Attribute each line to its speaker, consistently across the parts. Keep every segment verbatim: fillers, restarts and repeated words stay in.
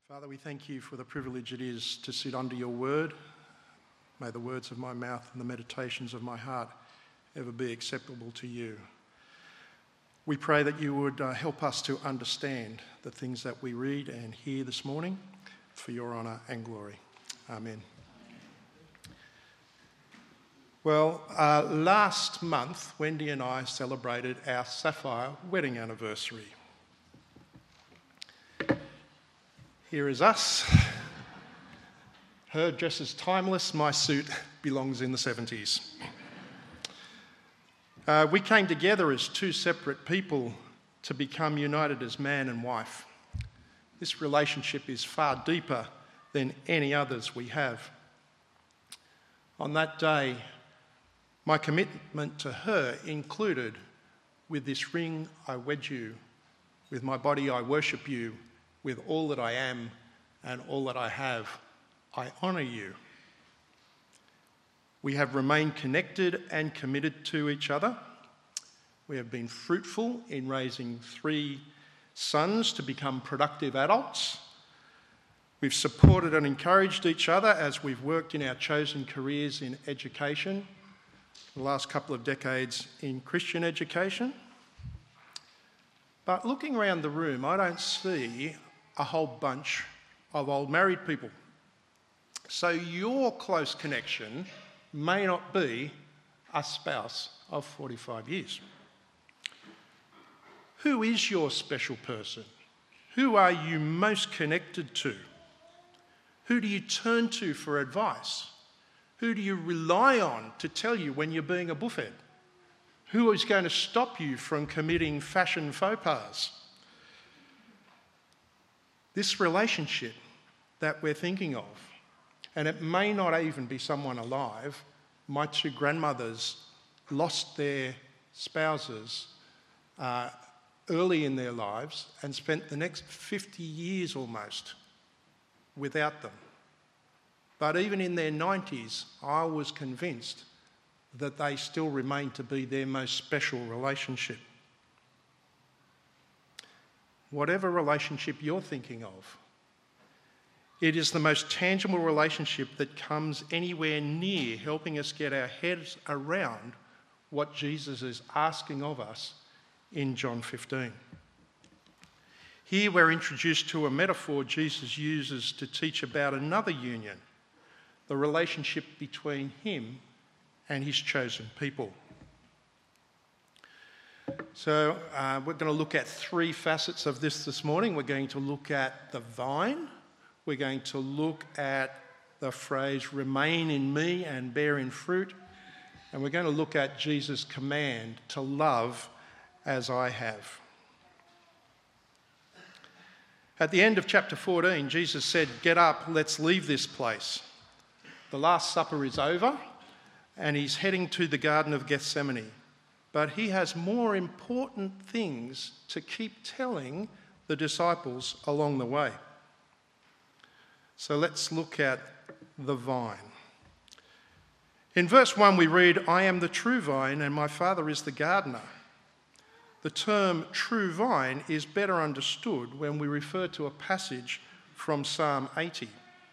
Speaker 1: Father, we thank you for the privilege it is to sit under your word. May the words of my mouth and the meditations of my heart ever be acceptable to you. We pray that you would uh, help us to understand the things that we read and hear this morning for your honour and glory. Amen. Well, uh, last month, Wendy and I celebrated our Sapphire wedding anniversary. Here is us. Her dress is timeless, my suit belongs in the seventies. Uh, we came together as two separate people to become united as man and wife. This relationship is far deeper than any others we have. On that day, my commitment to her included, with this ring I wed you, with my body I worship you, with all that I am and all that I have, I honour you. We have remained connected and committed to each other. We have been fruitful in raising three sons to become productive adults. We've supported and encouraged each other as we've worked in our chosen careers in education, the last couple of decades in Christian education. But looking around the room, I don't see a whole bunch of old married people. So your close connection may not be a spouse of forty-five years. Who is your special person? Who are you most connected to? Who do you turn to for advice? Who do you rely on to tell you when you're being a buffhead? Who is going to stop you from committing fashion faux pas? This relationship that we're thinking of, and it may not even be someone alive, my two grandmothers lost their spouses uh, early in their lives and spent the next fifty years almost without them. But even in their nineties, I was convinced that they still remained to be their most special relationship. Whatever relationship you're thinking of, it is the most tangible relationship that comes anywhere near helping us get our heads around what Jesus is asking of us in John fifteen. Here we're introduced to a metaphor Jesus uses to teach about another union, the relationship between him and his chosen people. So uh, we're going to look at three facets of this this morning. We're going to look at the vine. We're going to look at the phrase, remain in me and bear in fruit. And we're going to look at Jesus' command to love as I have. At the end of chapter fourteen, Jesus said, "Get up, let's leave this place." The Last Supper is over, and he's heading to the Garden of Gethsemane. But he has more important things to keep telling the disciples along the way. So let's look at the vine. In verse one we read, "I am the true vine and my Father is the gardener." The term true vine is better understood when we refer to a passage from Psalm eighty.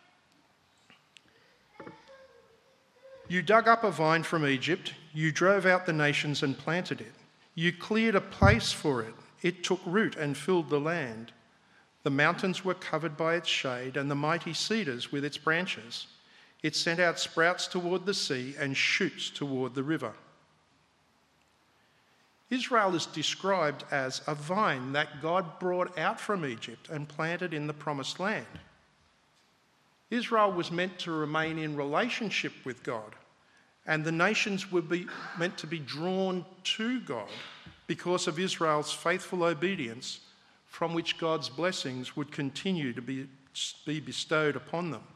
Speaker 1: "You dug up a vine from Egypt, you drove out the nations and planted it. You cleared a place for it, it took root and filled the land. The mountains were covered by its shade and the mighty cedars with its branches. It sent out sprouts toward the sea and shoots toward the river." Israel is described as a vine that God brought out from Egypt and planted in the promised land. Israel was meant to remain in relationship with God, and the nations were be, meant to be drawn to God because of Israel's faithful obedience, from which God's blessings would continue to be, be bestowed upon them.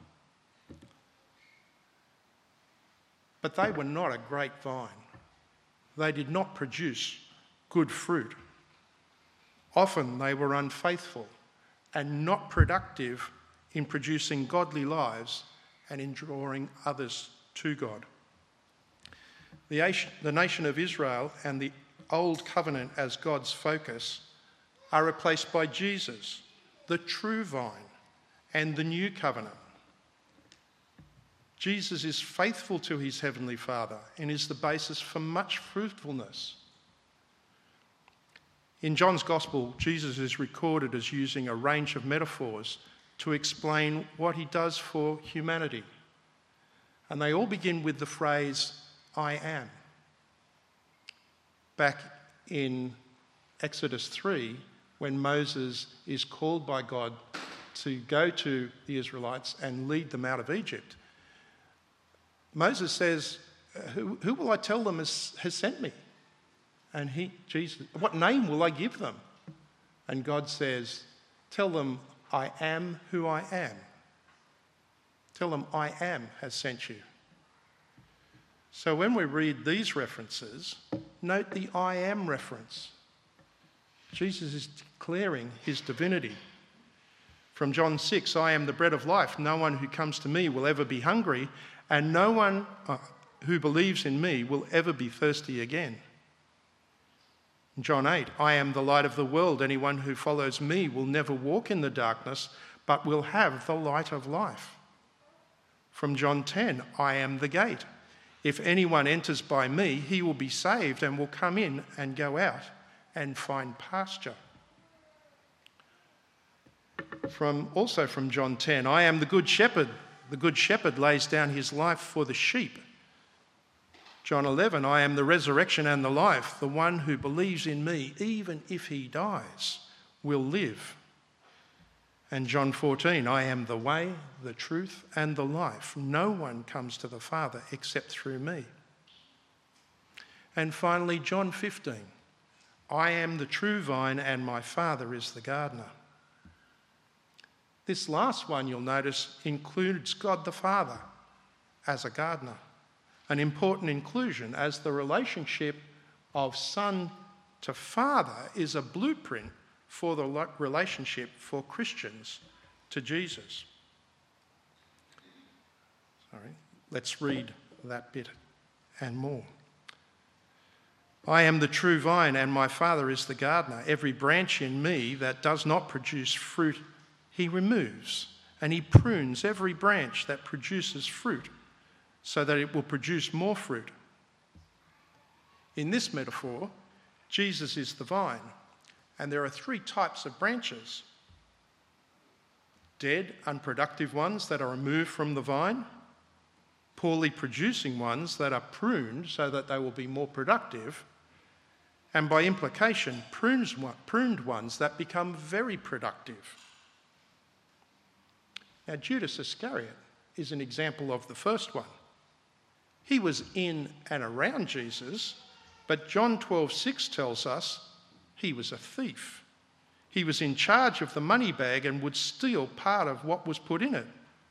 Speaker 1: But they were not a great vine. They did not produce good fruit. Often they were unfaithful and not productive in producing godly lives and in drawing others to God. The, the nation of Israel and the Old Covenant as God's focus are replaced by Jesus, the true vine, and the new covenant. Jesus is faithful to his heavenly Father and is the basis for much fruitfulness. In John's Gospel, Jesus is recorded as using a range of metaphors to explain what he does for humanity. And they all begin with the phrase, I am. Back in Exodus three, when Moses is called by God to go to the Israelites and lead them out of Egypt, Moses says, who, who will I tell them has, has sent me? And he, Jesus, what name will I give them? And God says, tell them, I am who I am. Tell them, I am has sent you. So when we read these references, note the I am reference. Jesus is declaring his divinity. From John six, I am the bread of life. No one who comes to me will ever be hungry, and no one uh, who believes in me will ever be thirsty again. In John eight, I am the light of the world. Anyone who follows me will never walk in the darkness, but will have the light of life. From John ten, I am the gate. If anyone enters by me, he will be saved and will come in and go out and find pasture. From, also from John ten, I am the good shepherd. The good shepherd lays down his life for the sheep. John eleven, I am the resurrection and the life. The one who believes in me, even if he dies, will live. And John fourteen, I am the way, the truth, and the life. No one comes to the Father except through me. And finally, John fifteen, I am the true vine and my Father is the gardener. This last one, you'll notice, includes God the Father as a gardener, an important inclusion as the relationship of son to father is a blueprint for the relationship for Christians to Jesus. Sorry, let's read that bit and more. I am the true vine and my Father is the gardener. Every branch in me that does not produce fruit, he removes, and he prunes every branch that produces fruit so that it will produce more fruit. In this metaphor, Jesus is the vine, and there are three types of branches. Dead, unproductive ones that are removed from the vine, poorly producing ones that are pruned so that they will be more productive, and by implication, pruned ones that become very productive. Now, Judas Iscariot is an example of the first one. He was in and around Jesus, but John twelve six tells us he was a thief. He was in charge of the money bag and would steal part of what was put in it.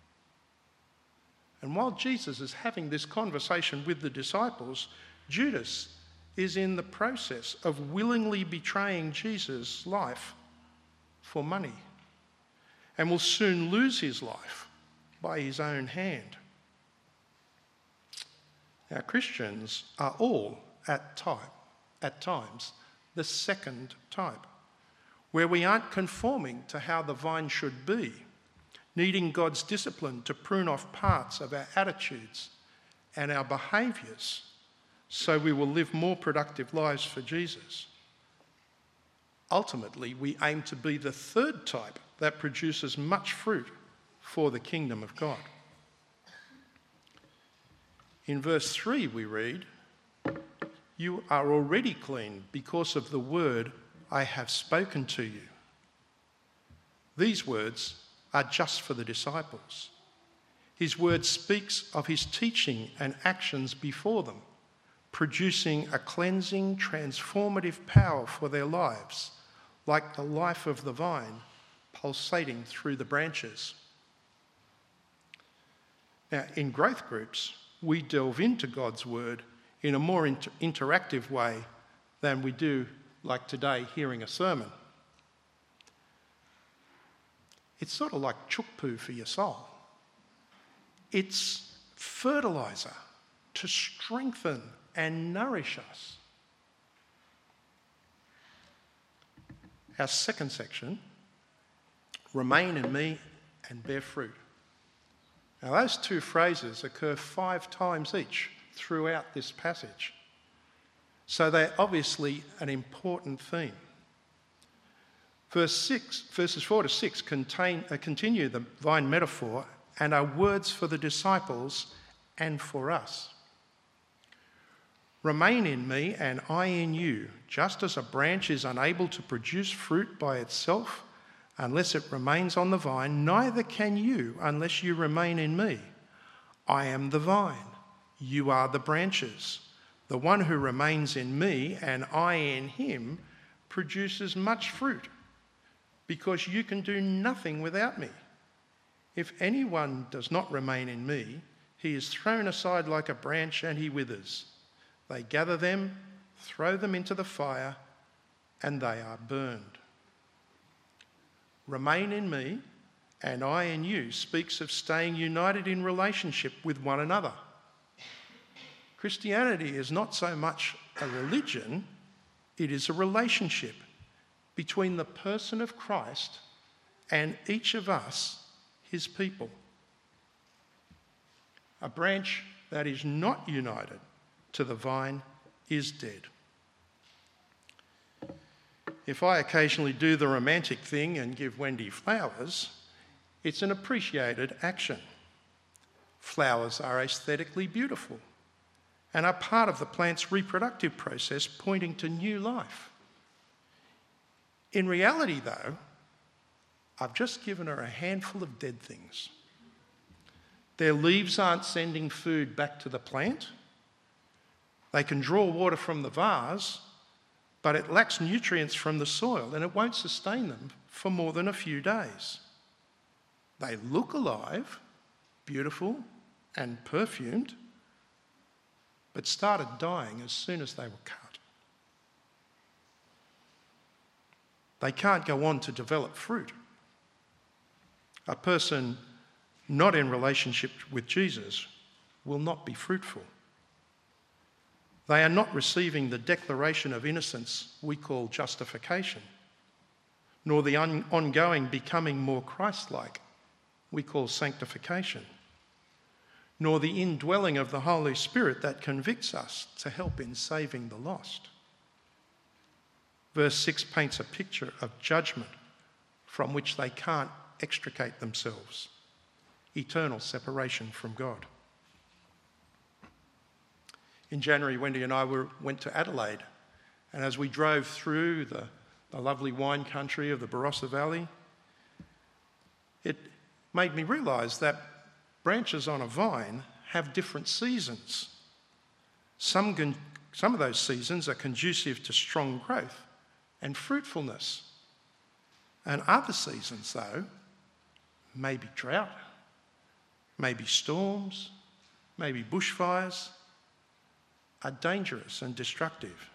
Speaker 1: And while Jesus is having this conversation with the disciples, Judas is in the process of willingly betraying Jesus' life for money and will soon lose his life by his own hand. Now, Christians are all at type, at times the second type, where we aren't conforming to how the vine should be, needing God's discipline to prune off parts of our attitudes and our behaviours so we will live more productive lives for Jesus. Ultimately, we aim to be the third type that produces much fruit for the kingdom of God. In verse three we read, you are already clean because of the word I have spoken to you. These words are just for the disciples. His word speaks of his teaching and actions before them, producing a cleansing, transformative power for their lives, like the life of the vine pulsating through the branches. Now, in growth groups, we delve into God's word in a more inter- interactive way than we do, like today, hearing a sermon. It's sort of like chook poo for your soul. It's fertiliser to strengthen and nourish us. Our second section, remain in me and bear fruit. Now, those two phrases occur five times each throughout this passage. So they're obviously an important theme. Verse six, verses four to six contain, uh, continue the vine metaphor and are words for the disciples and for us. Remain in me and I in you, just as a branch is unable to produce fruit by itself unless it remains on the vine, neither can you unless you remain in me. I am the vine, you are the branches. The one who remains in me and I in him produces much fruit, because you can do nothing without me. If anyone does not remain in me, he is thrown aside like a branch and he withers. They gather them, throw them into the fire, and they are burned. Remain in me, and I in you speaks of staying united in relationship with one another. Christianity is not so much a religion, it is a relationship between the person of Christ and each of us, his people. A branch that is not united to the vine is dead. If I occasionally do the romantic thing and give Wendy flowers, it's an appreciated action. Flowers are aesthetically beautiful and are part of the plant's reproductive process, pointing to new life. In reality, though, I've just given her a handful of dead things. Their leaves aren't sending food back to the plant. They can draw water from the vase, but it lacks nutrients from the soil and it won't sustain them for more than a few days. They look alive, beautiful and perfumed, but started dying as soon as they were cut. They can't go on to develop fruit. A person not in relationship with Jesus will not be fruitful. They are not receiving the declaration of innocence we call justification, nor the on- ongoing becoming more Christ-like we call sanctification, nor the indwelling of the Holy Spirit that convicts us to help in saving the lost. Verse six paints a picture of judgment from which they can't extricate themselves, eternal separation from God. In January, Wendy and I were, went to Adelaide, and as we drove through the, the lovely wine country of the Barossa Valley, it made me realise that branches on a vine have different seasons. Some, con- some of those seasons are conducive to strong growth and fruitfulness, and other seasons, though, maybe drought, maybe storms, maybe bushfires, are dangerous and destructive.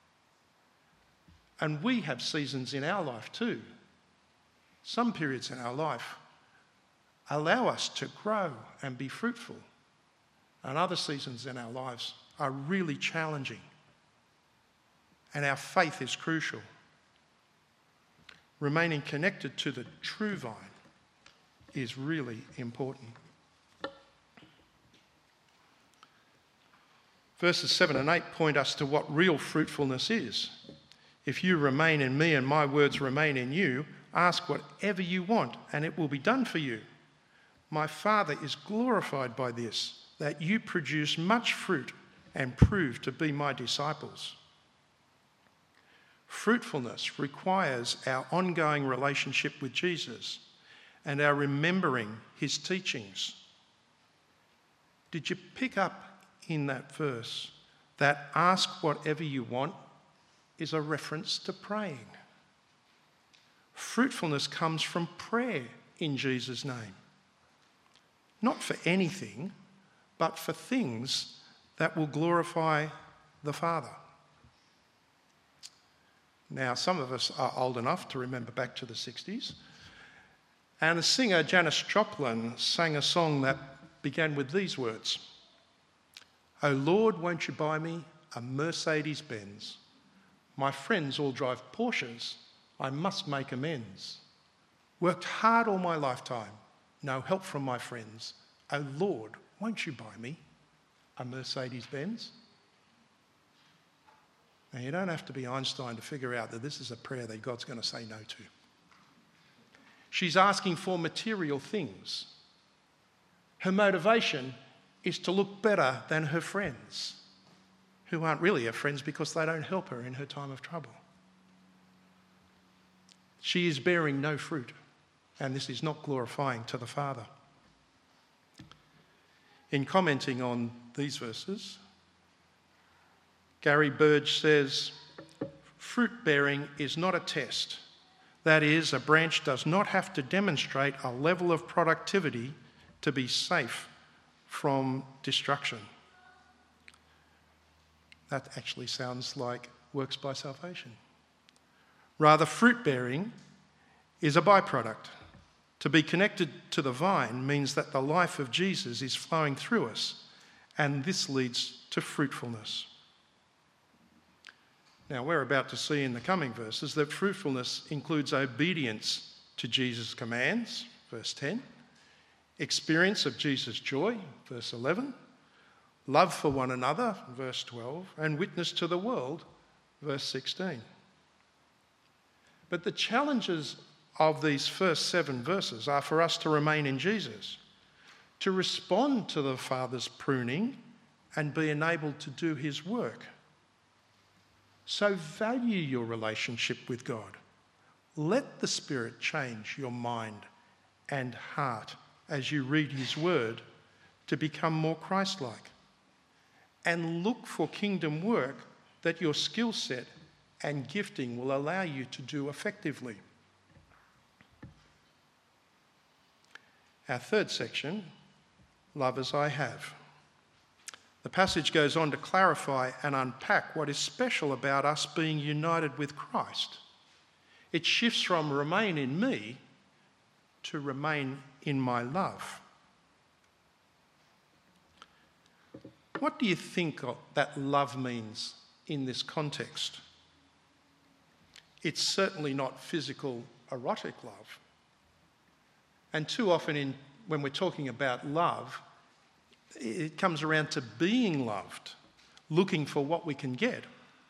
Speaker 1: And we have seasons in our life too. Some periods in our life allow us to grow and be fruitful, and other seasons in our lives are really challenging, and our faith is crucial. Remaining connected to the true vine is really important. Verses seven and eight point us to what real fruitfulness is. If you remain in me and my words remain in you, ask whatever you want and it will be done for you. My Father is glorified by this, that you produce much fruit and prove to be my disciples. Fruitfulness requires our ongoing relationship with Jesus and our remembering his teachings. Did you pick up in that verse that ask whatever you want is a reference to praying? Fruitfulness comes from prayer in Jesus' name. Not for anything, but for things that will glorify the Father. Now, some of us are old enough to remember back to the sixties, and the singer Janis Joplin sang a song that began with these words: "Oh Lord, won't you buy me a Mercedes-Benz? My friends all drive Porsches, I must make amends. Worked hard all my lifetime, no help from my friends. Oh Lord, won't you buy me a Mercedes-Benz? Now, you don't have to be Einstein to figure out that this is a prayer that God's going to say no to. She's asking for material things. Her motivation is to look better than her friends, who aren't really her friends because they don't help her in her time of trouble. She is bearing no fruit, and this is not glorifying to the Father. In commenting on these verses, Gary Burge says, fruit bearing is not a test. That is, a branch does not have to demonstrate a level of productivity to be safe from destruction. That actually sounds like works by salvation. Rather, fruit bearing is a byproduct. To be connected to the vine means that the life of Jesus is flowing through us, and this leads to fruitfulness. Now, we're about to see in the coming verses that fruitfulness includes obedience to Jesus' commands, verse ten, experience of Jesus' joy, verse eleven, love for one another, verse twelve, and witness to the world, verse sixteen. But the challenges of these first seven verses are for us to remain in Jesus, to respond to the Father's pruning and be enabled to do his work. So value your relationship with God. Let the Spirit change your mind and heart as you read his word to become more Christ-like. And look for kingdom work that your skill set and gifting will allow you to do effectively. Our third section, love as I have. The passage goes on to clarify and unpack what is special about us being united with Christ. It shifts from remain in me to remain in my love. What do you think that love means in this context? It's certainly not physical, erotic love. And too often in, when we're talking about love, it comes around to being loved, looking for what we can get.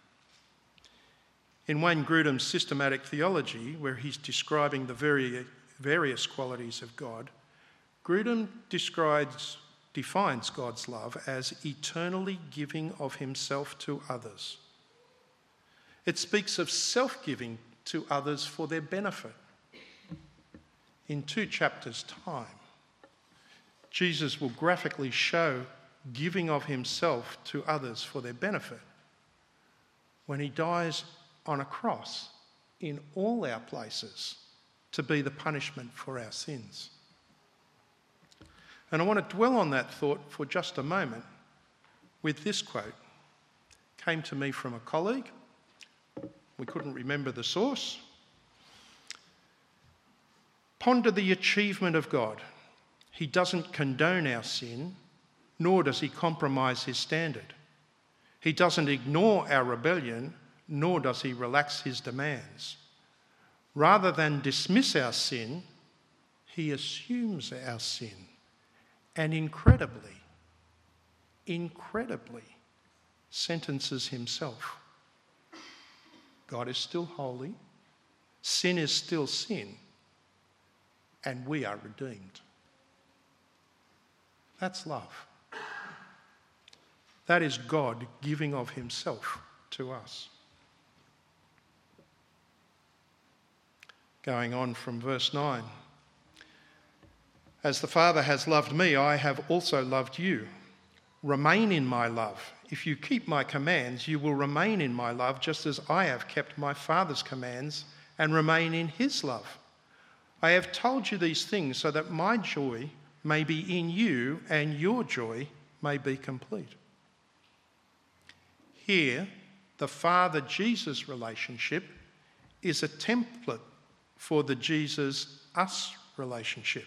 Speaker 1: In Wayne Grudem's systematic theology, where he's describing the very various qualities of God, Grudem describes, defines God's love as eternally giving of himself to others. It speaks of self-giving to others for their benefit. In two chapters' time, Jesus will graphically show giving of himself to others for their benefit when he dies on a cross in all our places to be the punishment for our sins. And I want to dwell on that thought for just a moment with this quote. It came to me from a colleague. We couldn't remember the source. Ponder the achievement of God. He doesn't condone our sin, nor does he compromise his standard. He doesn't ignore our rebellion, nor does he relax his demands. Rather than dismiss our sin, he assumes our sin and incredibly, incredibly sentences himself. God is still holy, sin is still sin, and we are redeemed. That's love. That is God giving of himself to us. Going on from verse nine. As the Father has loved me, I have also loved you. Remain in my love. If you keep my commands, you will remain in my love, just as I have kept my Father's commands and remain in his love. I have told you these things so that my joy may be in you and your joy may be complete. Here, the Father-Jesus relationship is a template for the Jesus-us relationship.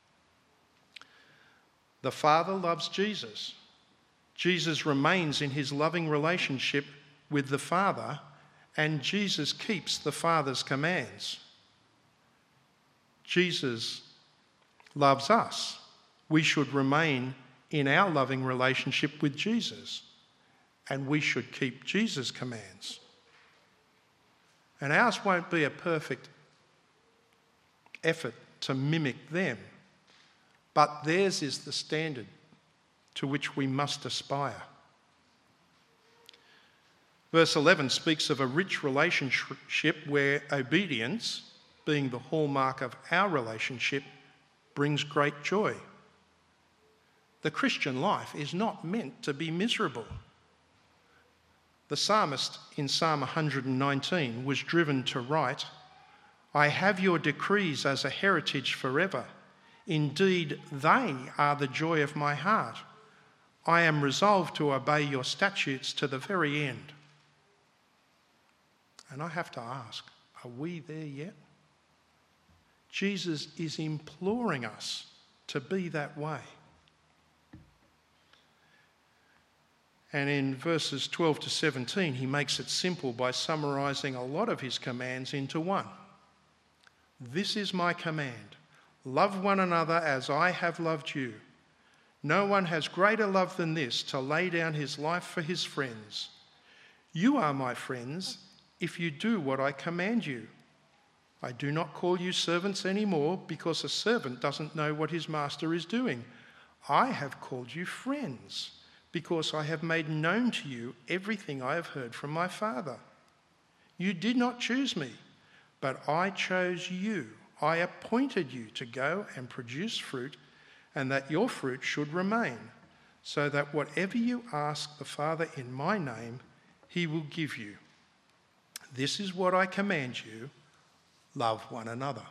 Speaker 1: The Father loves Jesus. Jesus remains in his loving relationship with the Father, and Jesus keeps the Father's commands. Jesus loves us, we should remain in our loving relationship with Jesus, and we should keep Jesus' commands. And ours won't be a perfect effort to mimic them, but theirs is the standard to which we must aspire. Verse eleven speaks of a rich relationship where obedience, being the hallmark of our relationship, brings great joy. The Christian life is not meant to be miserable. The psalmist in Psalm one nineteen was driven to write, "I have your decrees as a heritage forever. Indeed, they are the joy of my heart. I am resolved to obey your statutes to the very end." And I have to ask, are we there yet? Jesus is imploring us to be that way. And in verses twelve to seventeen, he makes it simple by summarising a lot of his commands into one. "This is my command. Love one another as I have loved you. No one has greater love than this, to lay down his life for his friends. You are my friends if you do what I command you. I do not call you servants anymore, because a servant doesn't know what his master is doing. I have called you friends, because I have made known to you everything I have heard from my Father. You did not choose me, but I chose you. I appointed you to go and produce fruit, and that your fruit should remain, so that whatever you ask the Father in my name, he will give you. This is what I command you, love one another."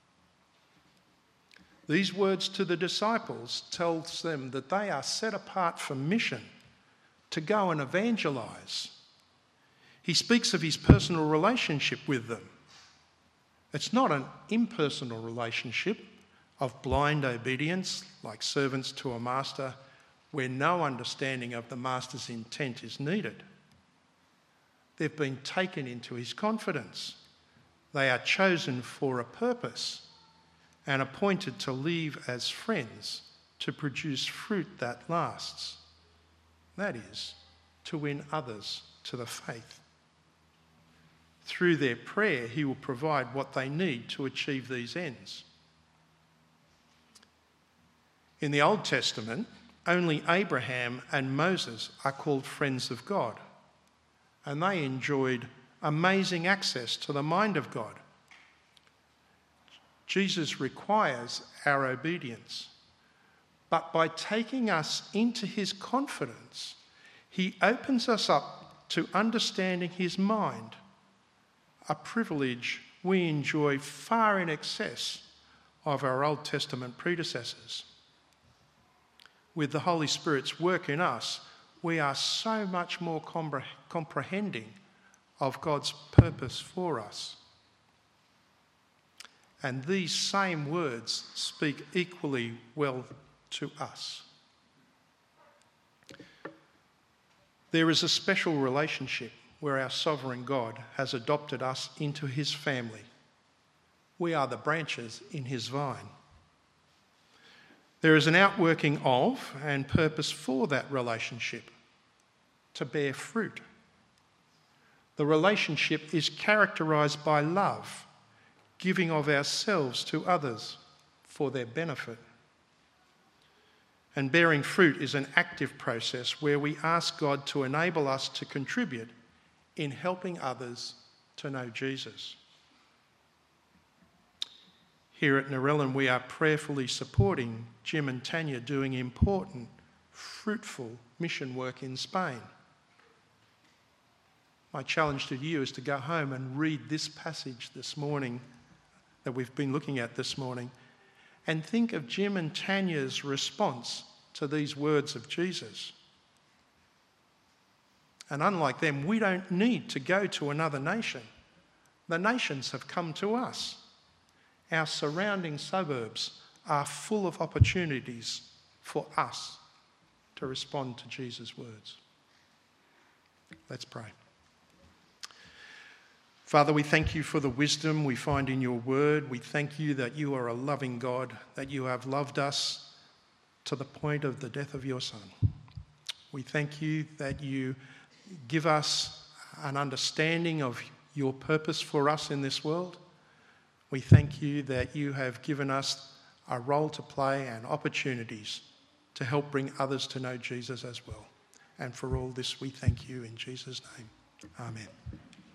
Speaker 1: These words to the disciples tells them that they are set apart for mission, to go and evangelise. He speaks of his personal relationship with them. It's not an impersonal relationship of blind obedience, like servants to a master, where no understanding of the master's intent is needed. They've been taken into his confidence. They are chosen for a purpose and appointed to live as friends, to produce fruit that lasts. That is, to win others to the faith. Through their prayer, he will provide what they need to achieve these ends. In the Old Testament, only Abraham and Moses are called friends of God, and they enjoyed amazing access to the mind of God. Jesus requires our obedience, but by taking us into his confidence, he opens us up to understanding his mind, a privilege we enjoy far in excess of our Old Testament predecessors. With the Holy Spirit's work in us, we are so much more compre- comprehending of God's purpose for us. And these same words speak equally well to us. There is a special relationship where our sovereign God has adopted us into his family. We are the branches in his vine. There is an outworking of and purpose for that relationship, to bear fruit. The relationship is characterised by love, giving of ourselves to others for their benefit. And bearing fruit is an active process where we ask God to enable us to contribute in helping others to know Jesus. Here at Narellan, we are prayerfully supporting Jim and Tanya doing important, fruitful mission work in Spain. My challenge to you is to go home and read this passage this morning that we've been looking at this morning and think of Jim and Tanya's response to these words of Jesus. And unlike them, we don't need to go to another nation. The nations have come to us. Our surrounding suburbs are full of opportunities for us to respond to Jesus' words. Let's pray. Father, we thank you for the wisdom we find in your word. We thank you that you are a loving God, that you have loved us to the point of the death of your Son. We thank you that you give us an understanding of your purpose for us in this world. We thank you that you have given us a role to play and opportunities to help bring others to know Jesus as well. And for all this, we thank you in Jesus' name. Amen.